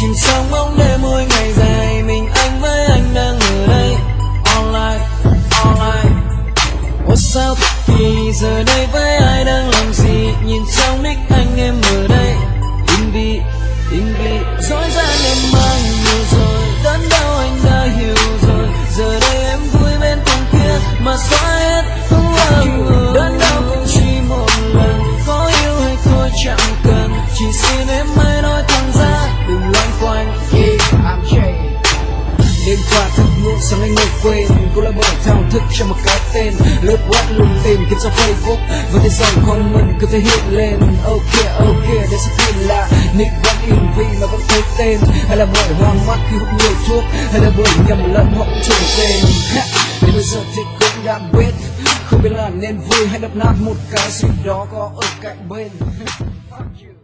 chìm trong bóng đêm mỗi ngày dài, mình anh với anh đang ở đây online. Ủa sao thì giờ đây với ai đang làm gì, nhìn trong nick anh em ở đây in vì dối gian em mang nhiều rồi, đớn đau anh đã hiểu rồi, giờ đây em vui bên thằng kia mà xóa hết đớn đau cũng chỉ một lần, có yêu hay thôi chẳng cần, chỉ xin em hãy nói thẳng ra đừng loanh quanh. Đêm qua thức muộn sáng anh ngủ quên, cô lại mở thao thức cho một cái tên, lướt web lùng tìm kiếm trong Facebook với cái dòng comment cứ thể hiện lên. Ok để sẽ tin là nick vẫn in vì mà vẫn thấy tên, hay là bởi hoang mắt khi hút nhiều thuốc, hay là bởi nhầm lẫn họ cũng trùng tên. Đến bây giờ thì cũng đã biết, không biết là nên vui hay đập nát một cái gì đó có ở cạnh bên.